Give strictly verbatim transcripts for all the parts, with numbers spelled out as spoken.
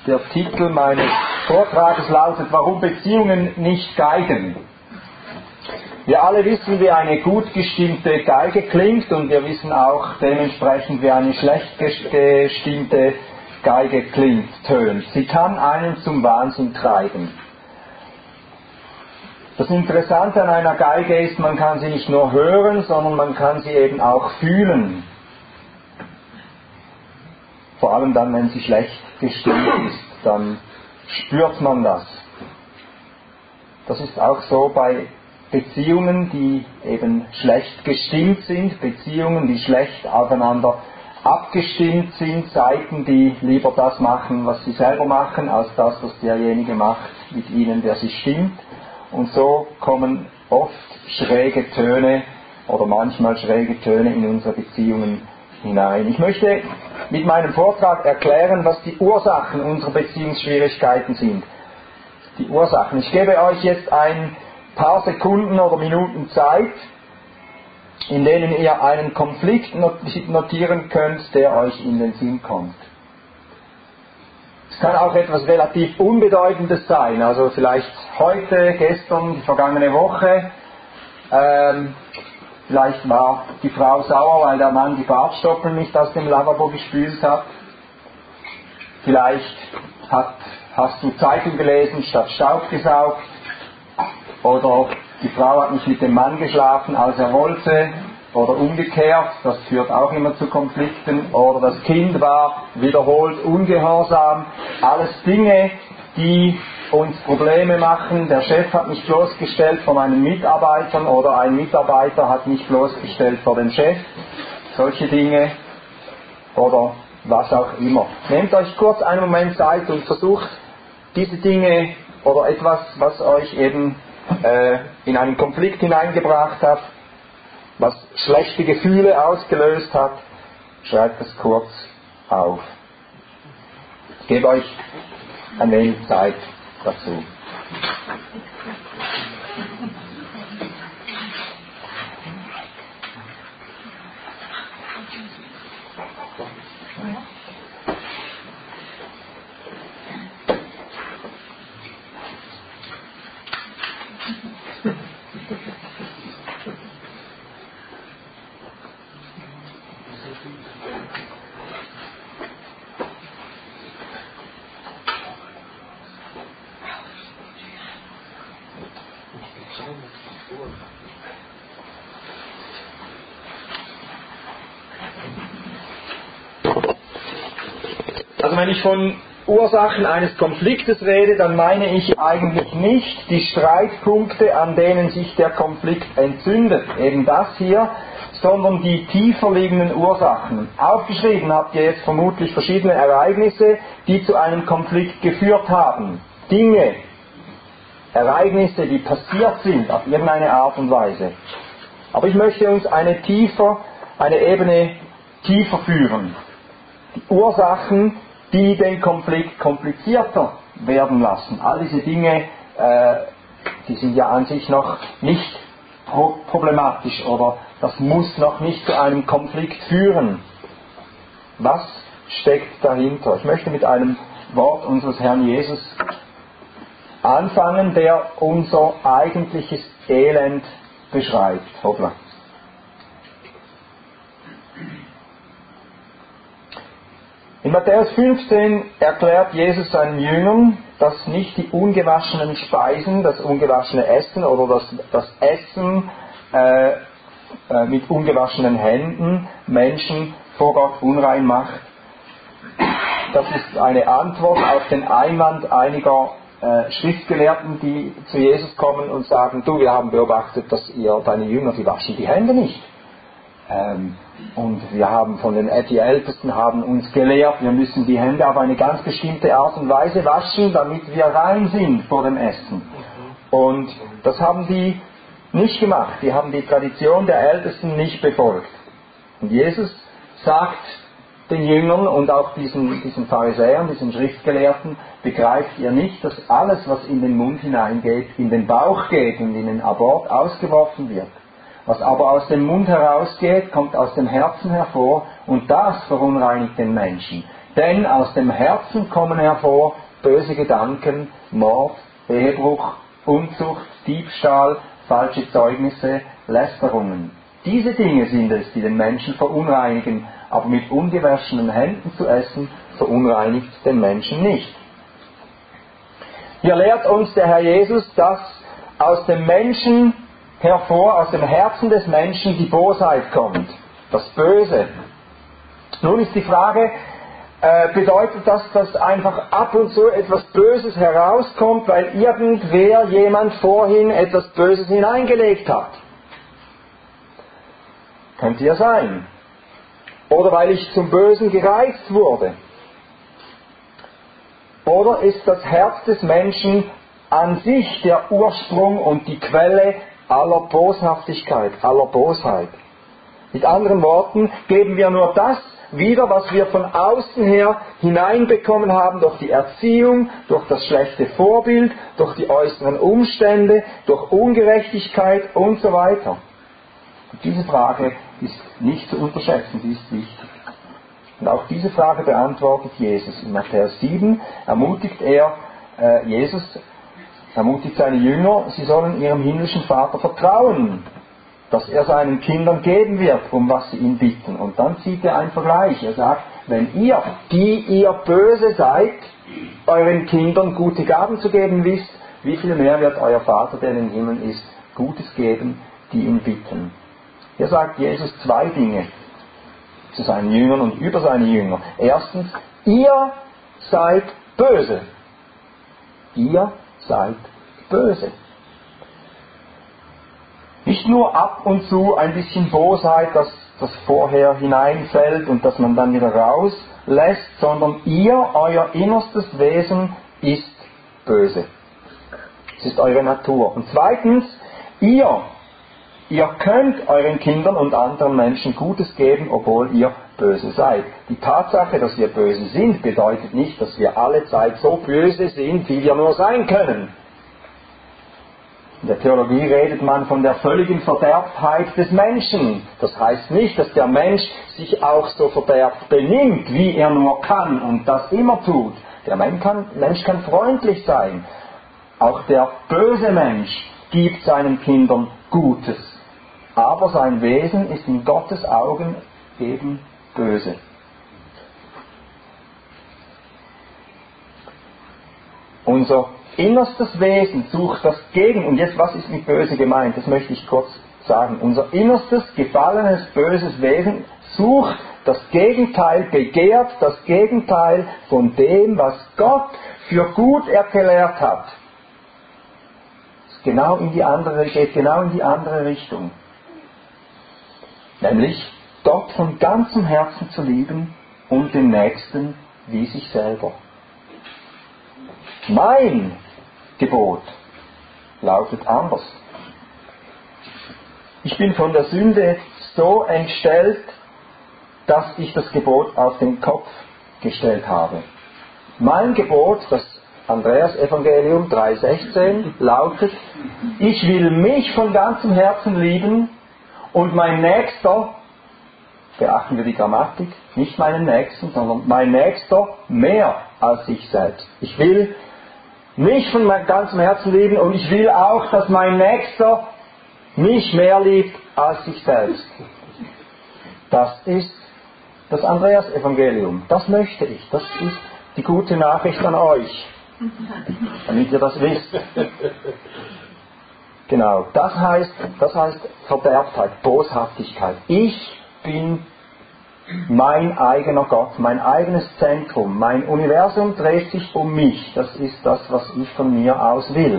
Der Titel meines Vortrages lautet: Warum Beziehungen nicht geigen. Wir alle wissen, wie eine gut gestimmte Geige klingt, und wir wissen auch dementsprechend, wie eine schlecht gestimmte Geige klingt, tönt. Sie kann einen zum Wahnsinn treiben. Das Interessante an einer Geige ist, man kann sie nicht nur hören, sondern man kann sie eben auch fühlen. Vor allem dann, wenn sie schlecht gestimmt ist, dann spürt man das. Das ist auch so bei Beziehungen, die eben schlecht gestimmt sind, Beziehungen, die schlecht aufeinander abgestimmt sind, Seiten, die lieber das machen, was sie selber machen, als das, was derjenige macht mit ihnen, der sie stimmt. Und so kommen oft schräge Töne oder manchmal schräge Töne in unsere Beziehungen hinein. Ich möchte mit meinem Vortrag erklären, was die Ursachen unserer Beziehungsschwierigkeiten sind. Die Ursachen. Ich gebe euch jetzt ein paar Sekunden oder Minuten Zeit, in denen ihr einen Konflikt notieren könnt, der euch in den Sinn kommt. Es kann auch etwas relativ Unbedeutendes sein, also vielleicht heute, gestern, die vergangene Woche. Ähm, vielleicht war die Frau sauer, weil der Mann die Bartstoppeln nicht aus dem Lavabo gespült hat. Vielleicht hat, hast du Zeitung gelesen statt Staub gesaugt. Oder die Frau hat nicht mit dem Mann geschlafen, als er wollte. Oder umgekehrt, das führt auch immer zu Konflikten. Oder das Kind war wiederholt ungehorsam. Alles Dinge, die uns Probleme machen. Der Chef hat mich bloßgestellt vor meinen Mitarbeitern, oder ein Mitarbeiter hat mich bloßgestellt vor dem Chef. Solche Dinge oder was auch immer. Nehmt euch kurz einen Moment Zeit und versucht diese Dinge oder etwas, was euch eben äh, in einen Konflikt hineingebracht hat, was schlechte Gefühle ausgelöst hat, schreibt es kurz auf. Ich gebe euch ein wenig Zeit dazu. Also wenn ich von Ursachen eines Konfliktes rede, dann meine ich eigentlich nicht die Streitpunkte, an denen sich der Konflikt entzündet, eben das hier, sondern die tiefer liegenden Ursachen. Aufgeschrieben habt ihr jetzt vermutlich verschiedene Ereignisse, die zu einem Konflikt geführt haben. Dinge, Ereignisse, die passiert sind auf irgendeine Art und Weise. Aber ich möchte uns eine tiefer, eine Ebene tiefer führen. Die Ursachen, die den Konflikt komplizierter werden lassen. All diese Dinge, äh, die sind ja an sich noch nicht pro- problematisch oder das muss noch nicht zu einem Konflikt führen. Was steckt dahinter? Ich möchte mit einem Wort unseres Herrn Jesus anfangen, der unser eigentliches Elend beschreibt. Hoppla. In Matthäus fünfzehn erklärt Jesus seinen Jüngern, dass nicht die ungewaschenen Speisen, das ungewaschene Essen oder das, das Essen äh, äh, mit ungewaschenen Händen Menschen vor Gott unrein macht. Das ist eine Antwort auf den Einwand einiger äh, Schriftgelehrten, die zu Jesus kommen und sagen: Du, wir haben beobachtet, dass ihr, deine Jünger, die waschen die Hände nicht. Ähm, und wir haben von den die Ältesten haben uns gelehrt, wir müssen die Hände auf eine ganz bestimmte Art und Weise waschen, damit wir rein sind vor dem Essen. Und das haben die nicht gemacht. Die haben die Tradition der Ältesten nicht befolgt. Und Jesus sagt den Jüngern und auch diesen, diesen Pharisäern, diesen Schriftgelehrten: Begreift ihr nicht, dass alles, was in den Mund hineingeht, in den Bauch geht und in den Abort ausgeworfen wird? Was aber aus dem Mund herausgeht, kommt aus dem Herzen hervor, und das verunreinigt den Menschen. Denn aus dem Herzen kommen hervor böse Gedanken, Mord, Ehebruch, Unzucht, Diebstahl, falsche Zeugnisse, Lästerungen. Diese Dinge sind es, die den Menschen verunreinigen, aber mit ungewaschenen Händen zu essen, verunreinigt den Menschen nicht. Hier lehrt uns der Herr Jesus, dass aus dem Menschen hervor, aus dem Herzen des Menschen die Bosheit kommt, das Böse. Nun ist die Frage, äh, bedeutet das, dass einfach ab und zu etwas Böses herauskommt, weil irgendwer, jemand vorhin etwas Böses hineingelegt hat? Könnte ja sein. Oder weil ich zum Bösen gereizt wurde. Oder ist das Herz des Menschen an sich der Ursprung und die Quelle aller Boshaftigkeit, aller Bosheit? Mit anderen Worten, geben wir nur das wieder, was wir von außen her hineinbekommen haben, durch die Erziehung, durch das schlechte Vorbild, durch die äußeren Umstände, durch Ungerechtigkeit und so weiter. Und diese Frage ist nicht zu unterschätzen, sie ist wichtig. Und auch diese Frage beantwortet Jesus. In Matthäus sieben ermutigt er, äh, Jesus ermutigt seine Jünger, sie sollen ihrem himmlischen Vater vertrauen, dass er seinen Kindern geben wird, um was sie ihn bitten. Und dann zieht er einen Vergleich. Er sagt, wenn ihr, die ihr böse seid, euren Kindern gute Gaben zu geben wisst, wie viel mehr wird euer Vater, der in den Himmel ist, Gutes geben, die ihn bitten. Hier sagt Jesus zwei Dinge zu seinen Jüngern und über seine Jünger. Erstens, ihr seid böse. Ihr seid böse. Nicht nur ab und zu ein bisschen Bosheit, dass das vorher hineinfällt und dass man dann wieder rauslässt, sondern ihr, euer innerstes Wesen ist böse. Es ist eure Natur. Und zweitens, ihr, ihr könnt euren Kindern und anderen Menschen Gutes geben, obwohl ihr böse seid. Die Tatsache, dass wir böse sind, bedeutet nicht, dass wir alle Zeit so böse sind, wie wir nur sein können. In der Theologie redet man von der völligen Verderbtheit des Menschen. Das heißt nicht, dass der Mensch sich auch so verderbt benimmt, wie er nur kann und das immer tut. Der Mensch kann, Mensch kann freundlich sein. Auch der böse Mensch gibt seinen Kindern Gutes. Aber sein Wesen ist in Gottes Augen eben böse. Unser innerstes Wesen sucht das Gegen. Und jetzt, was ist mit böse gemeint? Das möchte ich kurz sagen. Unser innerstes, gefallenes, böses Wesen sucht das Gegenteil, begehrt das Gegenteil von dem, was Gott für gut erklärt hat. Es genau in die andere, geht genau in die andere Richtung. Nämlich, Gott von ganzem Herzen zu lieben und den Nächsten wie sich selber. Mein Gebot lautet anders. Ich bin von der Sünde so entstellt, dass ich das Gebot auf den Kopf gestellt habe. Mein Gebot, das Andreas-Evangelium drei sechzehn, lautet, ich will mich von ganzem Herzen lieben und mein Nächster, beachten wir die Grammatik, nicht meinen Nächsten, sondern mein Nächster mehr als ich selbst. Ich will mich von meinem ganzen Herzen lieben und ich will auch, dass mein Nächster mich mehr liebt als sich selbst. Das ist das Andreas-Evangelium. Das möchte ich. Das ist die gute Nachricht an euch, damit ihr das wisst. Genau, das heißt, das heißt Verderbtheit, Boshaftigkeit. Ich bin mein eigener Gott, mein eigenes Zentrum, mein Universum dreht sich um mich. Das ist das, was ich von mir aus will.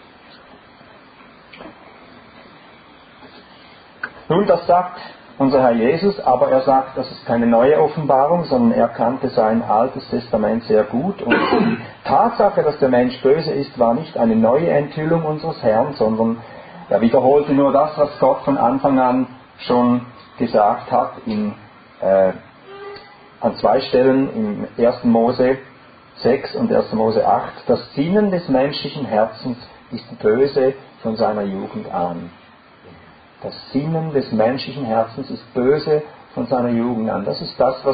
Nun, das sagt unser Herr Jesus, aber er sagt, das ist keine neue Offenbarung, sondern er kannte sein altes Testament sehr gut. Und die Tatsache, dass der Mensch böse ist, war nicht eine neue Enthüllung unseres Herrn, sondern er wiederholte nur das, was Gott von Anfang an schon gesagt hat in Äh, an zwei Stellen im ersten Mose sechs und ersten Mose acht. Das Sinnen des menschlichen Herzens ist böse von seiner Jugend an. Das Sinnen des menschlichen Herzens ist böse von seiner Jugend an. Das ist das, was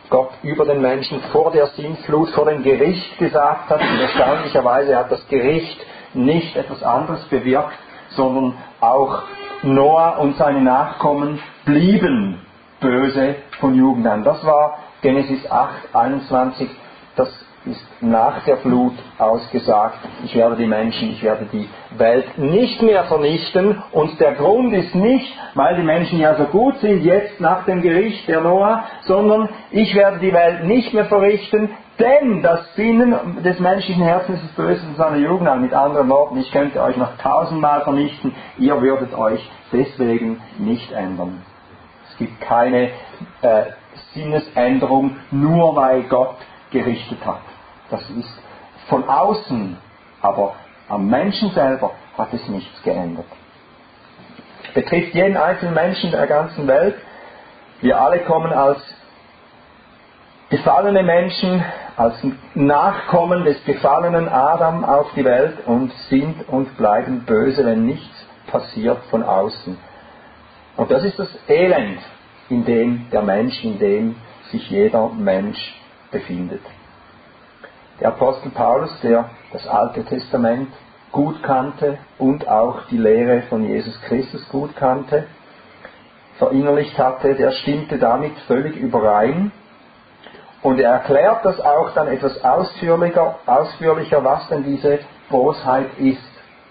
Gott über den Menschen vor der Sintflut, vor dem Gericht gesagt hat. Und erstaunlicherweise hat das Gericht nicht etwas anderes bewirkt, sondern auch Noah und seine Nachkommen blieben böse von Jugend an. Das war Genesis acht, einundzwanzig. Das ist nach der Flut ausgesagt. Ich werde die Menschen, ich werde die Welt nicht mehr vernichten. Und der Grund ist nicht, weil die Menschen ja so gut sind, jetzt nach dem Gericht der Noah, sondern ich werde die Welt nicht mehr verrichten, denn das Sinnen des menschlichen Herzens ist böse in seiner Jugend an. Mit anderen Worten, ich könnte euch noch tausendmal vernichten, ihr würdet euch deswegen nicht ändern. Es gibt keine äh, Sinnesänderung, nur weil Gott gerichtet hat. Das ist von außen, aber am Menschen selber hat es nichts geändert. Betrifft jeden einzelnen Menschen der ganzen Welt. Wir alle kommen als gefallene Menschen, als Nachkommen des gefallenen Adam auf die Welt und sind und bleiben böse, wenn nichts passiert von außen. Und das ist das Elend, in dem der Mensch, in dem sich jeder Mensch befindet. Der Apostel Paulus, der das Alte Testament gut kannte und auch die Lehre von Jesus Christus gut kannte, verinnerlicht hatte, der stimmte damit völlig überein. Und er erklärt das auch dann etwas ausführlicher, ausführlicher, was denn diese Bosheit ist.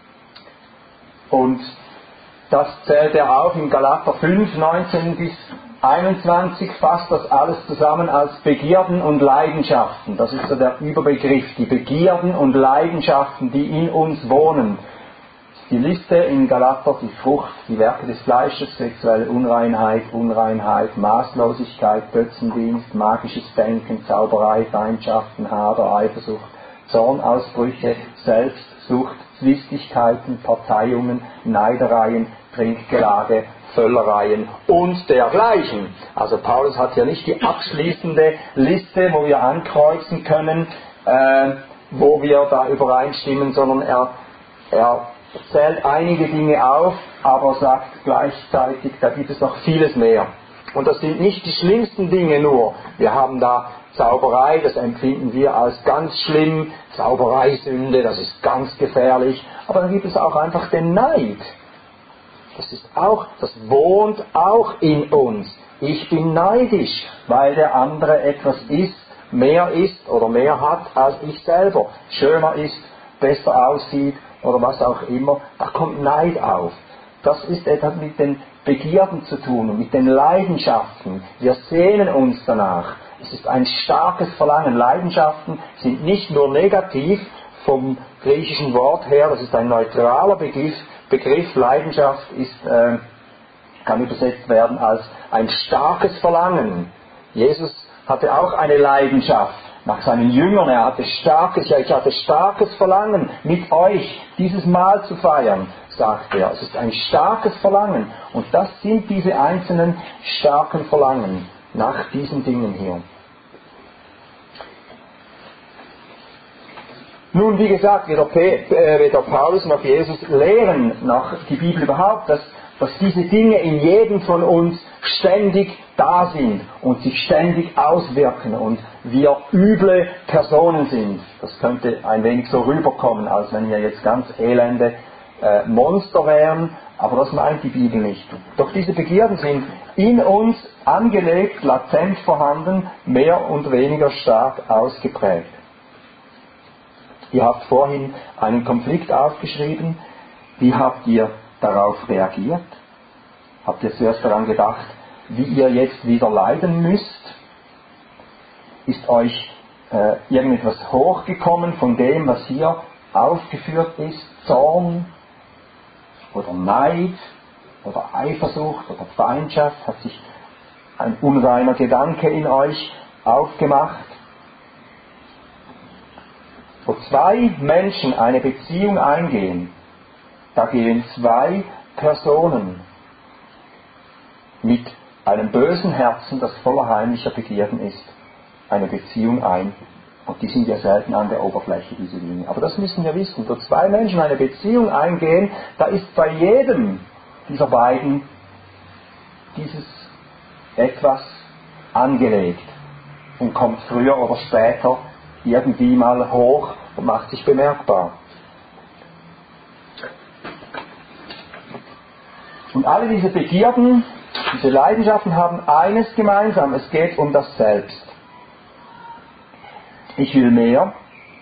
Und das zählt er auf in Galater fünf, neunzehn bis einundzwanzig, fasst das alles zusammen als Begierden und Leidenschaften. Das ist so der Überbegriff, die Begierden und Leidenschaften, die in uns wohnen. Die Liste in Galater, die Frucht, die Werke des Fleisches, sexuelle Unreinheit, Unreinheit, Maßlosigkeit, Götzendienst, magisches Denken, Zauberei, Feindschaften, Hader, Eifersucht, Zornausbrüche, Selbstsucht, Zwistigkeiten, Parteiungen, Neidereien, Trinkgelage, Völlereien und dergleichen. Also Paulus hat ja nicht die abschließende Liste, wo wir ankreuzen können, äh, wo wir da übereinstimmen, sondern er, er zählt einige Dinge auf, aber sagt gleichzeitig, da gibt es noch vieles mehr. Und das sind nicht die schlimmsten Dinge nur. Wir haben da Zauberei, das empfinden wir als ganz schlimm, Zaubereisünde, das ist ganz gefährlich. Aber dann gibt es auch einfach den Neid. Das ist auch, das wohnt auch in uns. Ich bin neidisch, weil der andere etwas ist, mehr ist oder mehr hat als ich selber, schöner ist, besser aussieht oder was auch immer. Da kommt Neid auf. Das ist etwas mit den Begierden zu tun und mit den Leidenschaften. Wir sehnen uns danach. Es ist ein starkes Verlangen. Leidenschaften sind nicht nur negativ vom griechischen Wort her, das ist ein neutraler Begriff. Begriff Leidenschaft ist, äh, kann übersetzt werden als ein starkes Verlangen. Jesus hatte auch eine Leidenschaft nach seinen Jüngern. Er hatte starkes, ja, ich hatte starkes Verlangen, mit euch dieses Mahl zu feiern, sagt er. Es ist ein starkes Verlangen. Und das sind diese einzelnen starken Verlangen nach diesen Dingen hier. Nun, wie gesagt, weder, P- äh, weder Paulus noch Jesus lehren, noch die Bibel überhaupt, dass, dass diese Dinge in jedem von uns ständig da sind und sich ständig auswirken und wir üble Personen sind. Das könnte ein wenig so rüberkommen, als wenn wir jetzt ganz elende äh, Monster wären, aber das meint die Bibel nicht. Doch diese Begierden sind in uns angelegt, latent vorhanden, mehr und weniger stark ausgeprägt. Ihr habt vorhin einen Konflikt aufgeschrieben. Wie habt ihr darauf reagiert? Habt ihr zuerst daran gedacht, wie ihr jetzt wieder leiden müsst? Ist euch äh, irgendetwas hochgekommen von dem, was hier aufgeführt ist? Zorn oder Neid oder Eifersucht oder Feindschaft? Hat sich ein unreiner Gedanke in euch aufgemacht? Wo zwei Menschen eine Beziehung eingehen, da gehen zwei Personen mit einem bösen Herzen, das voller heimlicher Begierden ist, eine Beziehung ein. Und die sind ja selten an der Oberfläche, diese Dinge. Aber das müssen wir wissen. Wo zwei Menschen eine Beziehung eingehen, da ist bei jedem dieser beiden dieses etwas angelegt. und kommt früher oder später irgendwie mal hoch und macht sich bemerkbar. Und alle diese Begierden, diese Leidenschaften haben eines gemeinsam, es geht um das Selbst. Ich will mehr,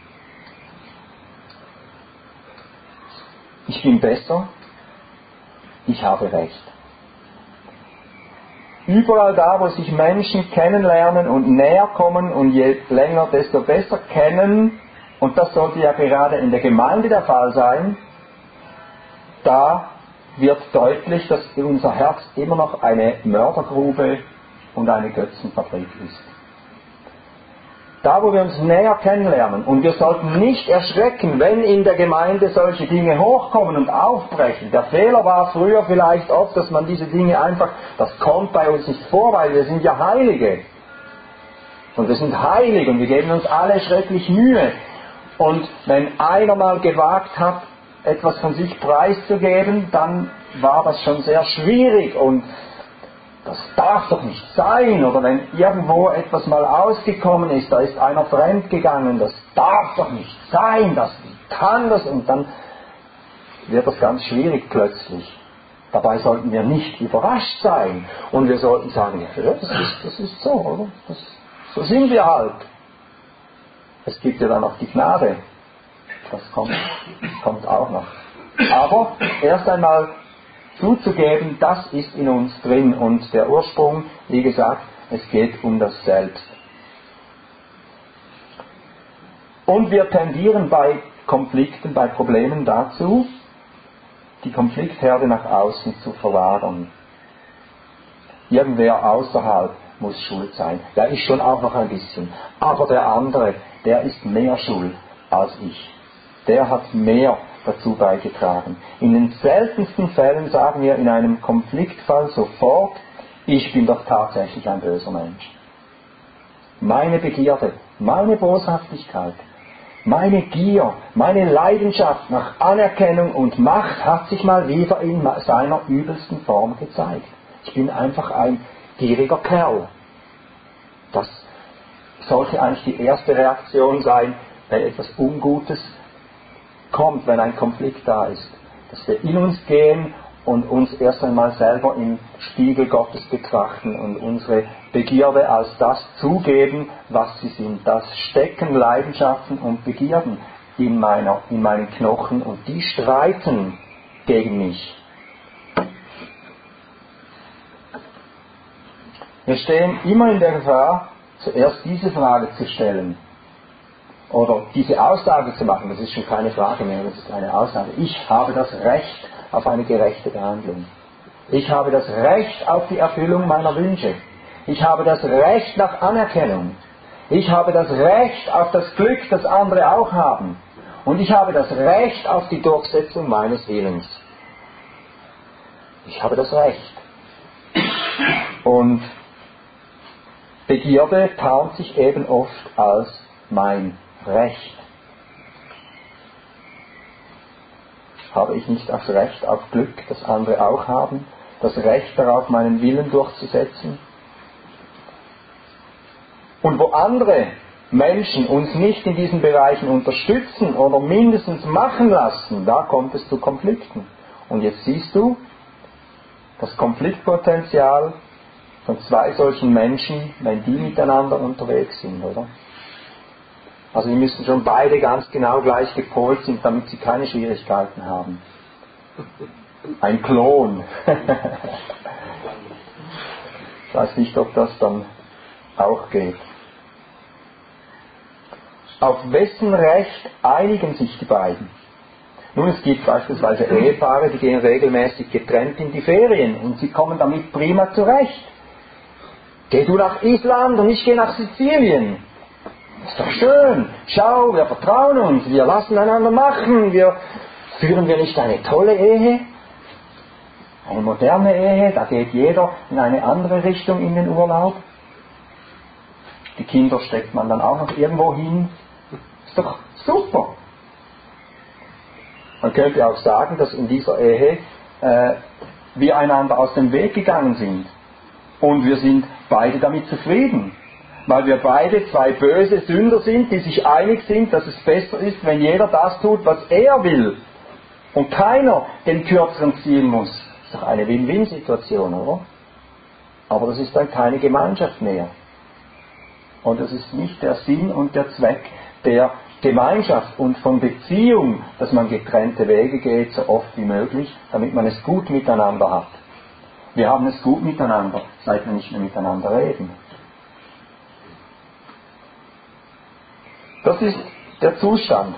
ich bin besser, ich habe Recht. Überall da, wo sich Menschen kennenlernen und näher kommen und je länger, desto besser kennen, und das sollte ja gerade in der Gemeinde der Fall sein, da wird deutlich, dass unser Herz immer noch eine Mördergrube und eine Götzenfabrik ist. Da, wo wir uns näher kennenlernen, und wir sollten nicht erschrecken, wenn in der Gemeinde solche Dinge hochkommen und aufbrechen. Der Fehler war früher vielleicht oft, dass man diese Dinge einfach, das kommt bei uns nicht vor, weil wir sind ja Heilige. Und wir sind heilig und wir geben uns alle schrecklich Mühe. Und wenn einer mal gewagt hat, etwas von sich preiszugeben, dann war das schon sehr schwierig und das darf doch nicht sein. Oder wenn irgendwo etwas mal ausgekommen ist, da ist einer fremdgegangen, das darf doch nicht sein, das kann das, und dann wird das ganz schwierig plötzlich. Dabei sollten wir nicht überrascht sein und wir sollten sagen, ja, das ist, das ist so, oder? Das, so sind wir halt. Es gibt ja dann auch die Gnade. Das kommt, kommt auch noch. Aber erst einmal zuzugeben, das ist in uns drin, und der Ursprung, wie gesagt, es geht um das Selbst. Und wir tendieren bei Konflikten, bei Problemen dazu, die Konfliktherde nach außen zu verlagern. Irgendwer außerhalb muss schuld sein. Ja, ich schon auch noch ein bisschen. Aber der andere, der ist mehr schuld als ich. Der hat mehr dazu beigetragen. In den seltensten Fällen sagen wir in einem Konfliktfall sofort, ich bin doch tatsächlich ein böser Mensch. Meine Begierde, meine Boshaftigkeit, meine Gier, meine Leidenschaft nach Anerkennung und Macht hat sich mal wieder in seiner übelsten Form gezeigt. Ich bin einfach ein gieriger Kerl. Das sollte eigentlich die erste Reaktion sein, wenn etwas Ungutes kommt, wenn ein Konflikt da ist. Dass wir in uns gehen und uns erst einmal selber im Spiegel Gottes betrachten und unsere Begierde als das zugeben, was sie sind. Das stecken Leidenschaften und Begierden in, meiner, in meinen Knochen, und die streiten gegen mich. Wir stehen immer in der Gefahr, zuerst diese Frage zu stellen. Oder diese Aussage zu machen, das ist schon keine Frage mehr, das ist eine Aussage. Ich habe das Recht auf eine gerechte Behandlung. Ich habe das Recht auf die Erfüllung meiner Wünsche. Ich habe das Recht nach Anerkennung. Ich habe das Recht auf das Glück, das andere auch haben. Und ich habe das Recht auf die Durchsetzung meines Willens. Ich habe das Recht. Und Begierde tarnt sich eben oft als mein Recht. Habe ich nicht das Recht auf Glück, das andere auch haben? Das Recht darauf, meinen Willen durchzusetzen? Und wo andere Menschen uns nicht in diesen Bereichen unterstützen oder mindestens machen lassen, da kommt es zu Konflikten. Und jetzt siehst du das Konfliktpotenzial von zwei solchen Menschen, wenn die miteinander unterwegs sind, oder? Also die müssen schon beide ganz genau gleich gepolt sind, damit sie keine Schwierigkeiten haben. Ein Klon. Ich weiß nicht, ob das dann auch geht. Auf wessen Recht einigen sich die beiden? Nun, es gibt beispielsweise Ehepaare, die gehen regelmäßig getrennt in die Ferien und sie kommen damit prima zurecht. Geh du nach Island und ich gehe nach Sizilien. Ist doch schön. Schau, wir vertrauen uns, wir lassen einander machen, wir führen wir nicht eine tolle Ehe? Eine moderne Ehe, da geht jeder in eine andere Richtung in den Urlaub. Die Kinder steckt man dann auch noch irgendwo hin. Ist doch super. Man könnte auch sagen, dass in dieser Ehe äh, wir einander aus dem Weg gegangen sind. Und wir sind beide damit zufrieden. weil wir beide zwei böse Sünder sind, die sich einig sind, dass es besser ist, wenn jeder das tut, was er will und keiner den Kürzeren ziehen muss. Das ist doch eine Win-Win-Situation, oder? Aber das ist dann keine Gemeinschaft mehr. Und das ist nicht der Sinn und der Zweck der Gemeinschaft und von Beziehung, dass man getrennte Wege geht, so oft wie möglich, damit man es gut miteinander hat. Wir haben es gut miteinander, seit wir nicht mehr miteinander reden. Das ist der Zustand.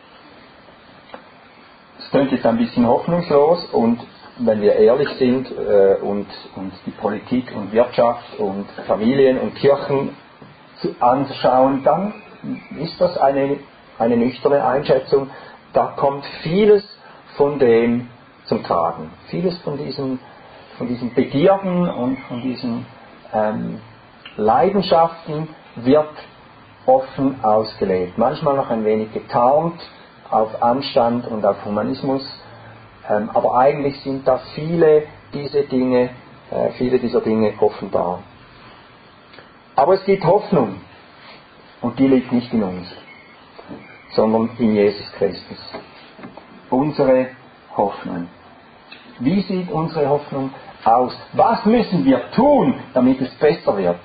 Es klingt jetzt ein bisschen hoffnungslos und wenn wir ehrlich sind äh, und, und die Politik und Wirtschaft und Familien und Kirchen zu, anschauen, dann ist das eine, eine nüchterne Einschätzung. Da kommt vieles von dem zum Tragen. Vieles von diesen, von diesen Begierden und von diesen ähm, Leidenschaften wird offen ausgelebt. Manchmal noch ein wenig getarnt auf Anstand und auf Humanismus. Ähm, aber eigentlich sind da viele, diese Dinge, äh, viele dieser Dinge offenbar. Aber es gibt Hoffnung. Und die liegt nicht in uns, sondern in Jesus Christus. Unsere Hoffnung. Wie sieht unsere Hoffnung aus? Was müssen wir tun, damit es besser wird?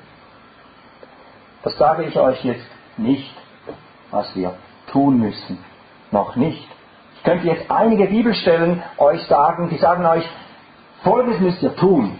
Das sage ich euch jetzt nicht, was wir tun müssen. Noch nicht. Ich könnte jetzt einige Bibelstellen euch sagen, die sagen euch, Folgendes müsst ihr tun,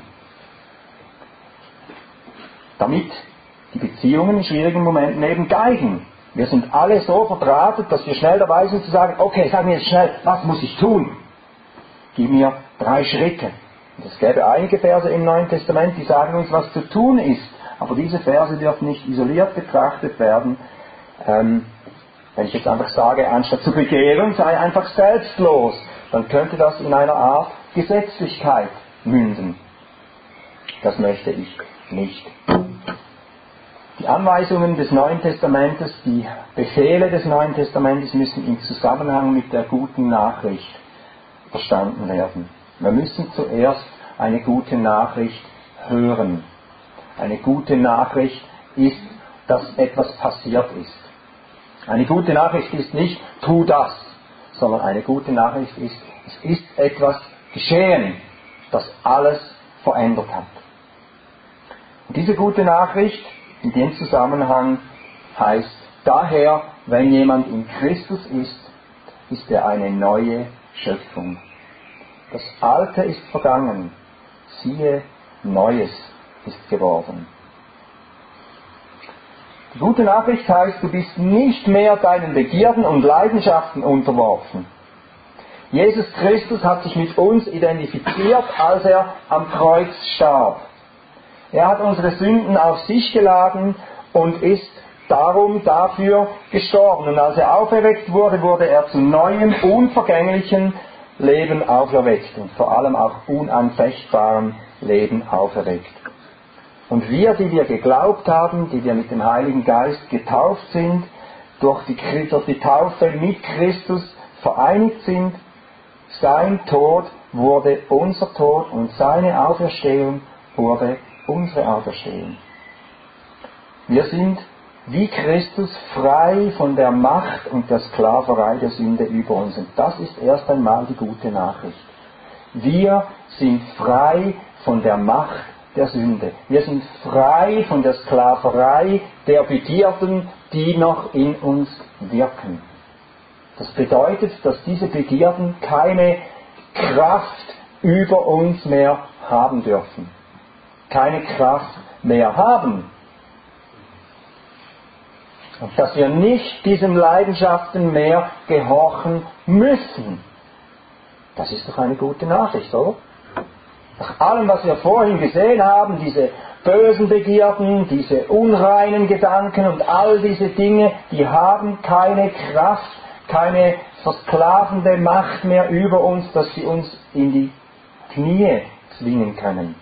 damit die Beziehungen in schwierigen Momenten eben geigen. Wir sind alle so verdrahtet, dass wir schnell dabei sind zu sagen, okay, sag mir jetzt schnell, was muss ich tun? Gib mir drei Schritte. Und es gäbe einige Verse im Neuen Testament, die sagen uns, was zu tun ist. Aber diese Verse dürfen nicht isoliert betrachtet werden. Ähm, wenn ich jetzt einfach sage, anstatt zu begehren, sei einfach selbstlos, dann könnte das in einer Art Gesetzlichkeit münden. Das möchte ich nicht. Die Anweisungen des Neuen Testamentes, die Befehle des Neuen Testamentes müssen im Zusammenhang mit der guten Nachricht verstanden werden. Wir müssen zuerst eine gute Nachricht hören. Eine gute Nachricht ist, dass etwas passiert ist. Eine gute Nachricht ist nicht, tu das, sondern eine gute Nachricht ist, es ist etwas geschehen, das alles verändert hat. Und diese gute Nachricht in dem Zusammenhang heißt, daher, wenn jemand in Christus ist, ist er eine neue Schöpfung. Das Alte ist vergangen, siehe, Neues ist geworden. Die gute Nachricht heißt, du bist nicht mehr deinen Begierden und Leidenschaften unterworfen. Jesus Christus hat sich mit uns identifiziert, als er am Kreuz starb. Er hat unsere Sünden auf sich geladen und ist darum dafür gestorben. Und als er auferweckt wurde, wurde er zu neuem, unvergänglichen Leben auferweckt und vor allem auch unanfechtbarem Leben auferweckt. Und wir, die wir geglaubt haben, die wir mit dem Heiligen Geist getauft sind, durch die, durch die Taufe mit Christus vereinigt sind, sein Tod wurde unser Tod und seine Auferstehung wurde unsere Auferstehung. Wir sind wie Christus frei von der Macht und der Sklaverei der Sünde über uns. Und das ist erst einmal die gute Nachricht. Wir sind frei von der Macht der Sünde. Wir sind frei von der Sklaverei der Begierden, die noch in uns wirken. Das bedeutet, dass diese Begierden keine Kraft über uns mehr haben dürfen. Keine Kraft mehr haben. Und dass wir nicht diesen Leidenschaften mehr gehorchen müssen. Das ist doch eine gute Nachricht, oder? Nach allem, was wir vorhin gesehen haben, diese bösen Begierden, diese unreinen Gedanken und all diese Dinge, die haben keine Kraft, keine versklavende Macht mehr über uns, dass sie uns in die Knie zwingen können.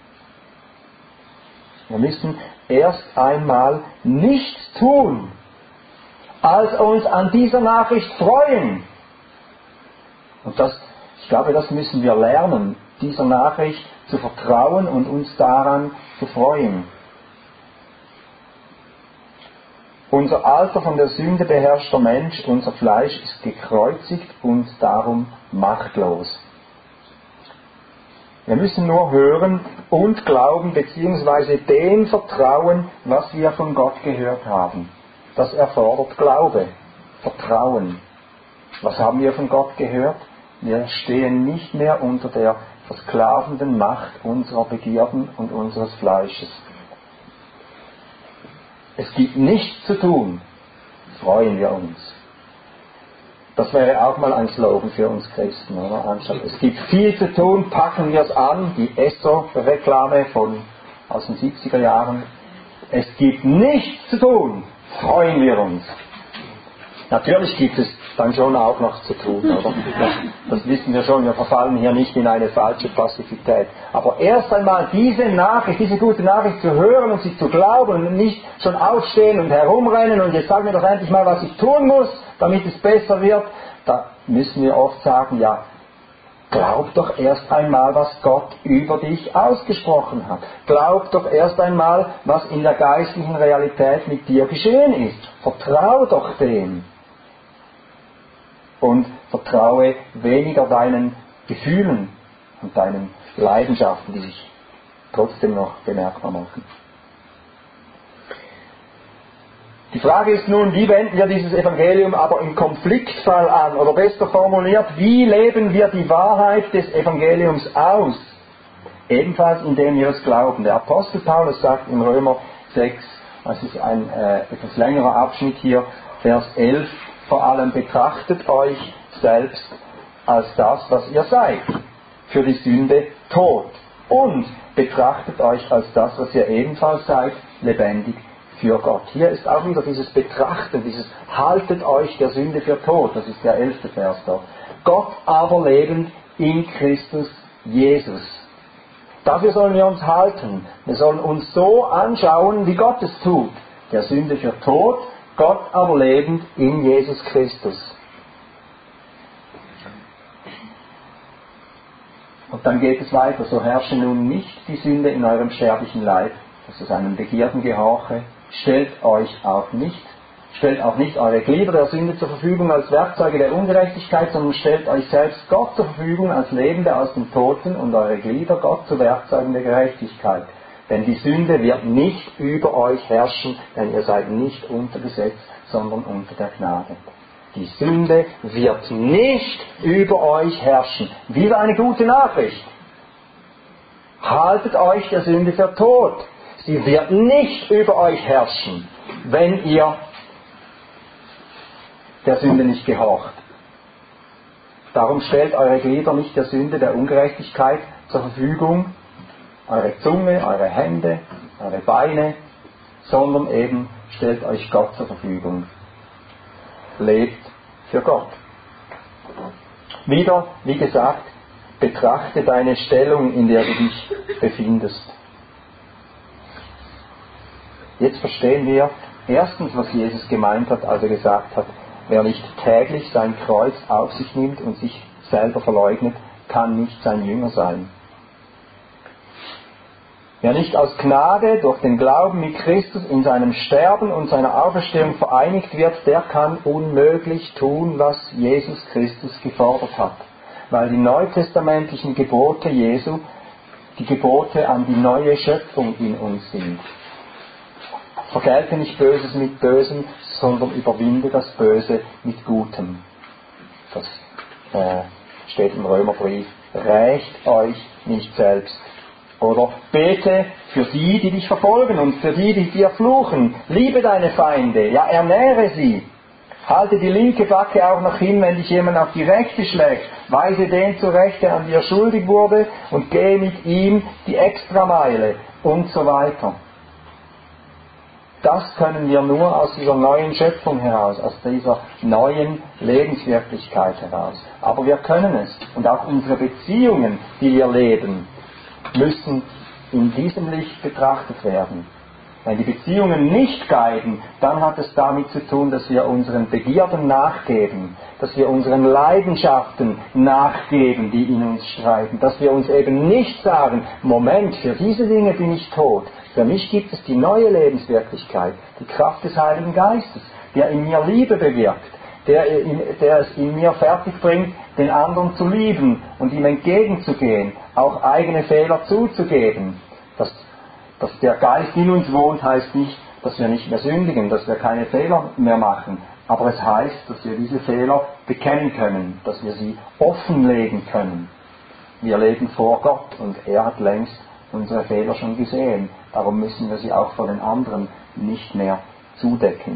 Wir müssen erst einmal nichts tun, als uns an dieser Nachricht freuen. Und das, ich glaube, das müssen wir lernen, dieser Nachricht zu vertrauen und uns daran zu freuen. Unser alter, von der Sünde beherrschter Mensch, unser Fleisch ist gekreuzigt und darum machtlos. Wir müssen nur hören und glauben, beziehungsweise dem vertrauen, was wir von Gott gehört haben. Das erfordert Glaube, Vertrauen. Was haben wir von Gott gehört? Wir stehen nicht mehr unter der versklavenden Macht unserer Begierden und unseres Fleisches. Es gibt nichts zu tun, freuen wir uns. Das wäre auch mal ein Slogan für uns Christen, oder? Anstatt es gibt viel zu tun, packen wir es an, die Esso-Reklame von aus den siebziger Jahren. Es gibt nichts zu tun, freuen wir uns. Natürlich gibt es dann schon auch noch zu tun, oder? Das, das wissen wir schon, wir verfallen hier nicht in eine falsche Passivität. Aber erst einmal diese Nachricht, diese gute Nachricht zu hören und sie zu glauben und nicht schon aufstehen und herumrennen und jetzt sag mir doch endlich mal, was ich tun muss, damit es besser wird, da müssen wir oft sagen, ja, glaub doch erst einmal, was Gott über dich ausgesprochen hat. Glaub doch erst einmal, was in der geistlichen Realität mit dir geschehen ist. Vertrau doch dem. Und vertraue weniger deinen Gefühlen und deinen Leidenschaften, die sich trotzdem noch bemerkbar machen. Die Frage ist nun, wie wenden wir dieses Evangelium aber im Konfliktfall an? Oder besser formuliert, wie leben wir die Wahrheit des Evangeliums aus? Ebenfalls indem wir es glauben. Der Apostel Paulus sagt in Römer sechs, das ist ein äh, etwas längerer Abschnitt hier, Vers elf, vor allem betrachtet euch selbst als das, was ihr seid, für die Sünde tot. Und betrachtet euch als das, was ihr ebenfalls seid, lebendig für Gott. Hier ist auch wieder dieses Betrachten, dieses haltet euch der Sünde für tot, das ist der elfte Vers dort. Gott aber lebend in Christus Jesus. Dafür sollen wir uns halten. Wir sollen uns so anschauen, wie Gott es tut. Der Sünde für tot, Gott aber lebend in Jesus Christus. Und dann geht es weiter, so herrsche nun nicht die Sünde in eurem sterblichen Leib, dass es einem Begierden gehorche, stellt euch auch nicht, stellt auch nicht eure Glieder der Sünde zur Verfügung als Werkzeuge der Ungerechtigkeit, sondern stellt euch selbst Gott zur Verfügung als Lebende aus den Toten und eure Glieder Gott zu Werkzeugen der Gerechtigkeit. Denn die Sünde wird nicht über euch herrschen, denn ihr seid nicht unter Gesetz, sondern unter der Gnade. Die Sünde wird nicht über euch herrschen. Wieder eine gute Nachricht. Haltet euch der Sünde für tot. Sie wird nicht über euch herrschen, wenn ihr der Sünde nicht gehorcht. Darum stellt eure Glieder nicht der Sünde, der Ungerechtigkeit zur Verfügung, eure Zunge, eure Hände, eure Beine, sondern eben stellt euch Gott zur Verfügung. Lebt für Gott. Wieder, wie gesagt, betrachte deine Stellung, in der du dich befindest. Jetzt verstehen wir erstens, was Jesus gemeint hat, als er gesagt hat, wer nicht täglich sein Kreuz auf sich nimmt und sich selber verleugnet, kann nicht sein Jünger sein. Wer nicht aus Gnade durch den Glauben mit Christus in seinem Sterben und seiner Auferstehung vereinigt wird, der kann unmöglich tun, was Jesus Christus gefordert hat. Weil die neutestamentlichen Gebote Jesu die Gebote an die neue Schöpfung in uns sind. Vergelte nicht Böses mit Bösem, sondern überwinde das Böse mit Gutem. Das äh, steht im Römerbrief. Rächt euch nicht selbst. Oder bete für die, die dich verfolgen und für die, die dir fluchen. Liebe deine Feinde, ja, ernähre sie. Halte die linke Backe auch noch hin, wenn dich jemand auf die rechte schlägt. Weise den zurecht, der an dir schuldig wurde, und gehe mit ihm die Extrameile und so weiter. Das können wir nur aus dieser neuen Schöpfung heraus, aus dieser neuen Lebenswirklichkeit heraus. Aber wir können es. Und auch unsere Beziehungen, die wir leben, müssen in diesem Licht betrachtet werden. Wenn die Beziehungen nicht guiden, dann hat es damit zu tun, dass wir unseren Begierden nachgeben, dass wir unseren Leidenschaften nachgeben, die in uns streiten, dass wir uns eben nicht sagen, Moment, für diese Dinge bin ich tot. Für mich gibt es die neue Lebenswirklichkeit, die Kraft des Heiligen Geistes, der in mir Liebe bewirkt, der, in, der es in mir fertig bringt, den anderen zu lieben und ihm entgegenzugehen, auch eigene Fehler zuzugeben. Dass, dass der Geist in uns wohnt, heißt nicht, dass wir nicht mehr sündigen, dass wir keine Fehler mehr machen. Aber es heißt, dass wir diese Fehler bekennen können, dass wir sie offenlegen können. Wir leben vor Gott und er hat längst unsere Fehler schon gesehen. Darum müssen wir sie auch vor den anderen nicht mehr zudecken.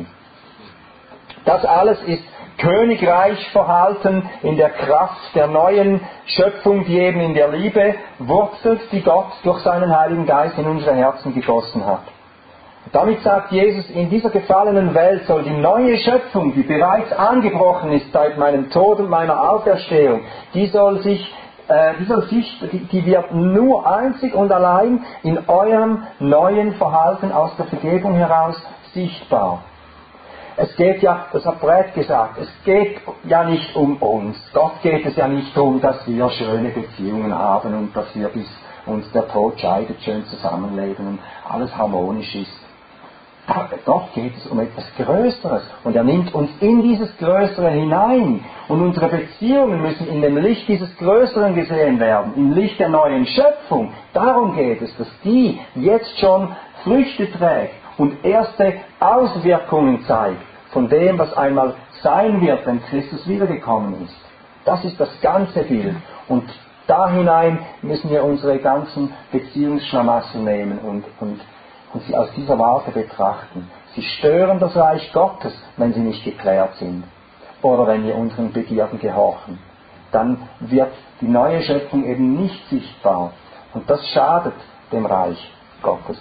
Das alles ist Königreichverhalten in der Kraft der neuen Schöpfung, die eben in der Liebe wurzelt, die Gott durch seinen Heiligen Geist in unsere Herzen gegossen hat. Damit sagt Jesus, in dieser gefallenen Welt soll die neue Schöpfung, die bereits angebrochen ist seit meinem Tod und meiner Auferstehung, die soll sich, äh, die, soll sich die, die wird nur einzig und allein in eurem neuen Verhalten aus der Vergebung heraus sichtbar. Es geht ja, das hat Brett gesagt, es geht ja nicht um uns. Gott geht es ja nicht darum, dass wir schöne Beziehungen haben und dass wir bis uns der Tod scheidet schön zusammenleben und alles harmonisch ist. Gott geht es um etwas Größeres und er nimmt uns in dieses Größere hinein und unsere Beziehungen müssen in dem Licht dieses Größeren gesehen werden, im Licht der neuen Schöpfung. Darum geht es, dass die jetzt schon Früchte trägt und erste Auswirkungen zeigt von dem, was einmal sein wird, wenn Christus wiedergekommen ist. Das ist das ganze Bild. Und da hinein müssen wir unsere ganzen Beziehungsschlamassel nehmen und, und, und sie aus dieser Warte betrachten. Sie stören das Reich Gottes, wenn sie nicht geklärt sind. Oder wenn wir unseren Begierden gehorchen. Dann wird die neue Schöpfung eben nicht sichtbar. Und das schadet dem Reich Gottes.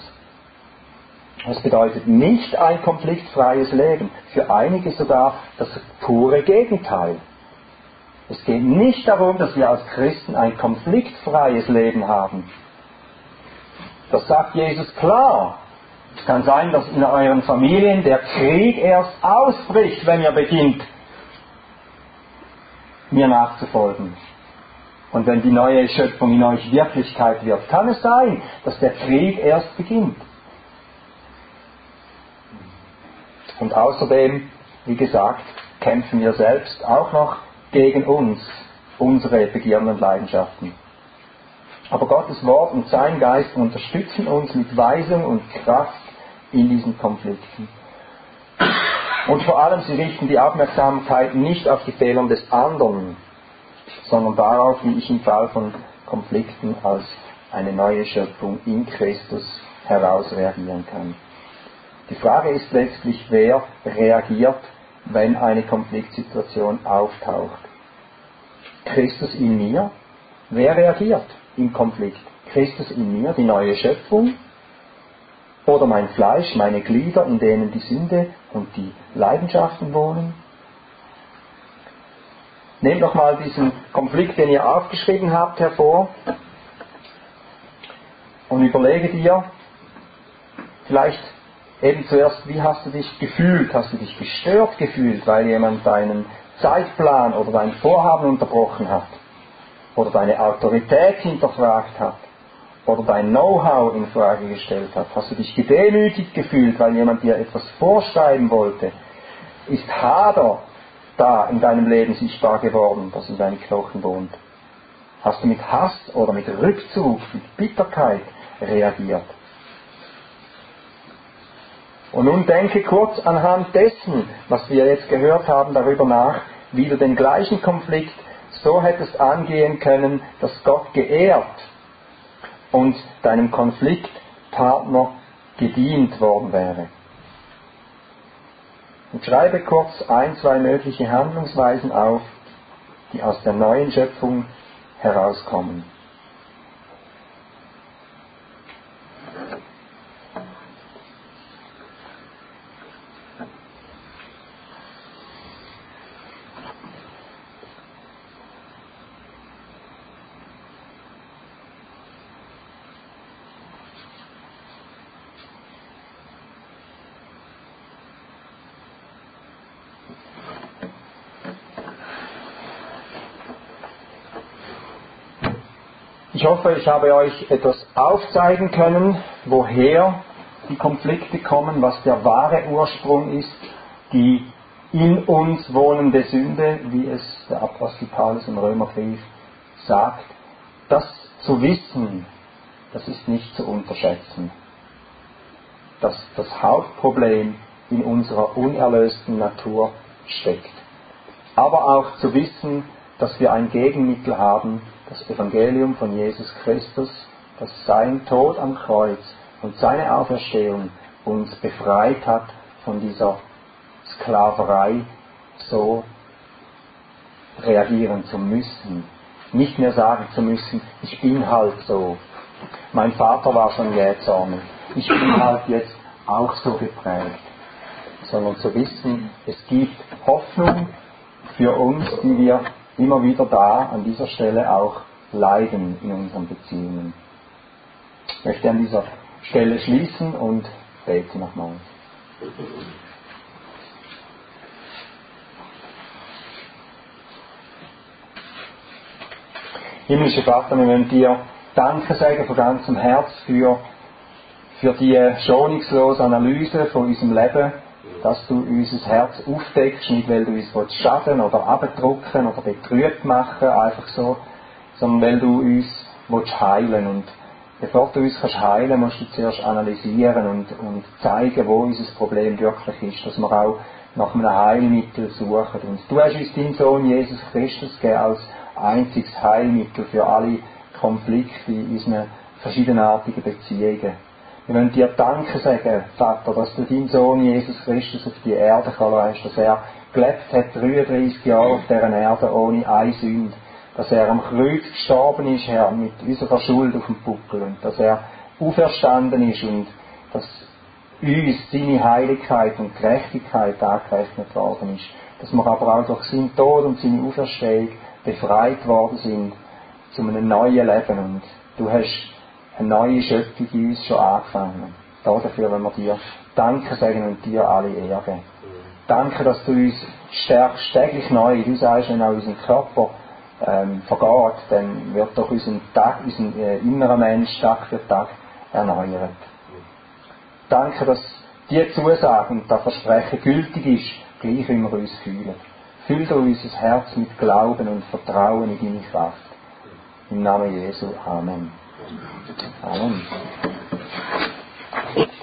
Das bedeutet nicht ein konfliktfreies Leben, für einige sogar das pure Gegenteil. Es geht nicht darum, dass wir als Christen ein konfliktfreies Leben haben. Das sagt Jesus klar. Es kann sein, dass in euren Familien der Krieg erst ausbricht, wenn ihr beginnt, mir nachzufolgen. Und wenn die neue Schöpfung in euch Wirklichkeit wird, kann es sein, dass der Krieg erst beginnt. Und außerdem, wie gesagt, kämpfen wir selbst auch noch gegen uns, unsere Begierden und Leidenschaften. Aber Gottes Wort und sein Geist unterstützen uns mit Weisung und Kraft in diesen Konflikten. Und vor allem, sie richten die Aufmerksamkeit nicht auf die Fehler des anderen, sondern darauf, wie ich im Fall von Konflikten als eine neue Schöpfung in Christus heraus reagieren kann. Die Frage ist letztlich, wer reagiert, wenn eine Konfliktsituation auftaucht. Christus in mir? Wer reagiert im Konflikt? Christus in mir, die neue Schöpfung? Oder mein Fleisch, meine Glieder, in denen die Sünde und die Leidenschaften wohnen? Nehmt doch mal diesen Konflikt, den ihr aufgeschrieben habt, hervor und überlege dir, vielleicht eben zuerst, wie hast du dich gefühlt? Hast du dich gestört gefühlt, weil jemand deinen Zeitplan oder dein Vorhaben unterbrochen hat? Oder deine Autorität hinterfragt hat? Oder dein Know-how in Frage gestellt hat? Hast du dich gedemütigt gefühlt, weil jemand dir etwas vorschreiben wollte? Ist Hader da in deinem Leben sichtbar geworden, das in deinen Knochen wohnt? Hast du mit Hass oder mit Rückzug, mit Bitterkeit reagiert? Und nun denke kurz anhand dessen, was wir jetzt gehört haben, darüber nach, wie du den gleichen Konflikt so hättest angehen können, dass Gott geehrt und deinem Konfliktpartner gedient worden wäre. Und schreibe kurz ein, zwei mögliche Handlungsweisen auf, die aus der neuen Schöpfung herauskommen. Ich hoffe, ich habe euch etwas aufzeigen können, woher die Konflikte kommen, was der wahre Ursprung ist, die in uns wohnende Sünde, wie es der Apostel Paulus im Römerbrief sagt. Das zu wissen, das ist nicht zu unterschätzen. Dass das Hauptproblem in unserer unerlösten Natur steckt. Aber auch zu wissen, dass wir ein Gegenmittel haben, das Evangelium von Jesus Christus, dass sein Tod am Kreuz und seine Auferstehung uns befreit hat von dieser Sklaverei, so reagieren zu müssen. Nicht mehr sagen zu müssen, ich bin halt so. Mein Vater war schon jähzornig. Ich bin halt jetzt auch so geprägt. Sondern zu wissen, es gibt Hoffnung für uns, die wir immer wieder da an dieser Stelle auch leiden in unseren Beziehungen. Ich möchte an dieser Stelle schließen und bete nochmal. Himmlischer Vater, wir wollen dir Danke sagen von ganzem Herz für, für die schonungslose Analyse von unserem Leben, dass du unser Herz aufdeckst, nicht weil du uns schaden oder abdrücken oder betrübt machen, einfach so, sondern weil du uns heilen willst. Und bevor du uns kannst heilen, musst du zuerst analysieren und, und zeigen, wo unser Problem wirklich ist, dass wir auch nach einem Heilmittel suchen. Und du hast uns deinen Sohn Jesus Christus gegeben als einziges Heilmittel für alle Konflikte in unseren verschiedenartigen Beziehungen. Wir wollen dir Danke sagen, Vater, dass du deinen Sohn Jesus Christus auf die Erde gelassen hast, dass er gelebt hat, dreiunddreißig Jahre auf dieser Erde ohne eine Sünde, dass er am Kreuz gestorben ist, Herr, mit unserer Schuld auf dem Buckel und dass er auferstanden ist und dass uns seine Heiligkeit und Gerechtigkeit angerechnet worden ist, dass wir aber auch durch seinen Tod und seine Auferstehung befreit worden sind zu einem neuen Leben und du hast eine neue Schöpfung in uns schon angefangen. Dafür wollen wir dir Danke sagen und dir alle Ehre geben. Danke, dass du uns stärkst täglich neu. Du sagst, wenn auch unser Körper ähm, vergeht, dann wird doch unser, Tag, unser äh, innerer Mensch Tag für Tag erneuert. Danke, dass die Zusage und das Versprechen gültig ist, gleich wie wir uns fühlen. Füll du unser Herz mit Glauben und Vertrauen in deine Kraft. Im Namen Jesu. Amen. Amen.